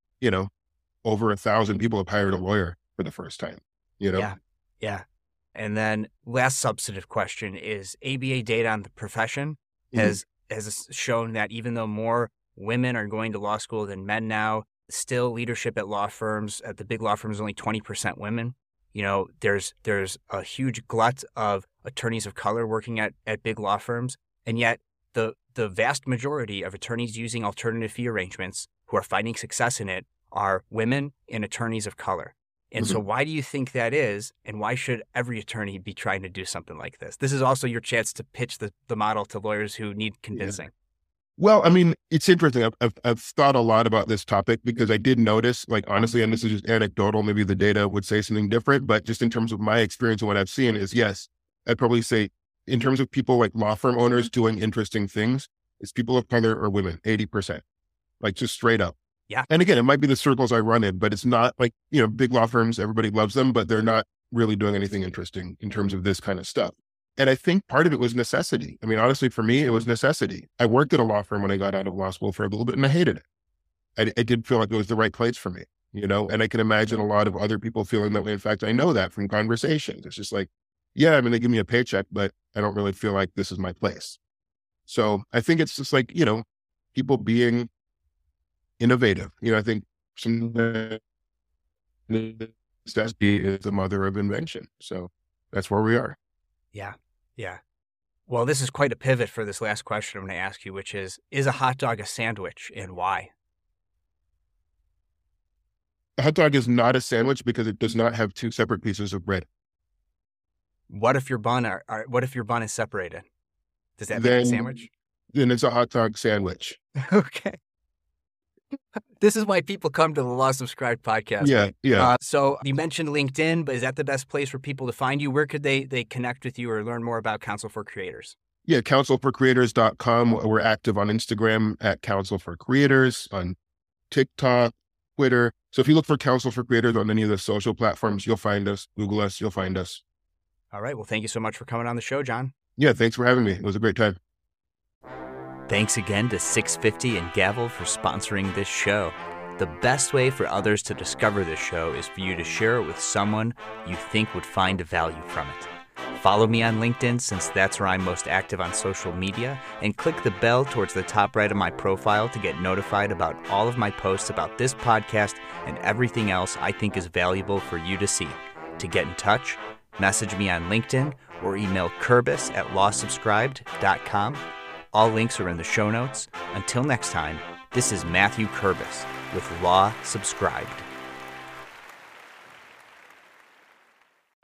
over 1,000 people have hired a lawyer for the first time, Yeah. And then last substantive question is ABA data on the profession has shown that even though more women are going to law school than men now, still leadership at law firms, at the big law firms, only 20% women. There's a huge glut of attorneys of color working at big law firms. And yet the vast majority of attorneys using alternative fee arrangements who are finding success in it are women and attorneys of color. And so why do you think that is? And why should every attorney be trying to do something like this? This is also your chance to pitch the model to lawyers who need convincing. Yeah. Well, I mean, it's interesting. I've thought a lot about this topic because I did notice, like, honestly, and this is just anecdotal, maybe the data would say something different, but just in terms of my experience and what I've seen is, yes, I'd probably say in terms of people like law firm owners doing interesting things, it's people of color or women, 80%, like just straight up. Yeah. And again, it might be the circles I run in, but it's not like, big law firms, everybody loves them, but they're not really doing anything interesting in terms of this kind of stuff. And I think part of it was necessity. I mean, honestly, for me, it was necessity. I worked at a law firm when I got out of law school for a little bit, and I hated it. I did feel like it was the right place for me, and I can imagine a lot of other people feeling that way. In fact, I know that from conversations. It's just like, yeah, I mean, they give me a paycheck, but I don't really feel like this is my place. So I think it's just like, people being innovative. I think necessity is the mother of invention. So that's where we are. Yeah. Well, this is quite a pivot for this last question I'm going to ask you, which is a hot dog a sandwich and why? A hot dog is not a sandwich because it does not have 2 separate pieces of bread. What if your bun is separated? Does that make it a sandwich? Then it's a hot dog sandwich. Okay. This is why people come to the Law Subscribed podcast. Yeah. So you mentioned LinkedIn, but is that the best place for people to find you? Where could they connect with you or learn more about Counsel for Creators? Yeah, counselforcreators.com. We're active on Instagram at Counsel for Creators, on TikTok, Twitter. So if you look for Counsel for Creators on any of the social platforms, you'll find us. Google us, you'll find us. All right. Well, thank you so much for coming on the show, John. Yeah, thanks for having me. It was a great time. Thanks again to 650 and Gavel for sponsoring this show. The best way for others to discover this show is for you to share it with someone you think would find a value from it. Follow me on LinkedIn, since that's where I'm most active on social media, and click the bell towards the top right of my profile to get notified about all of my posts about this podcast and everything else I think is valuable for you to see. To get in touch, message me on LinkedIn or email Kurbis@lawsubscribed.com. All links are in the show notes. Until next time, this is Matthew Kurbis with Law Subscribed.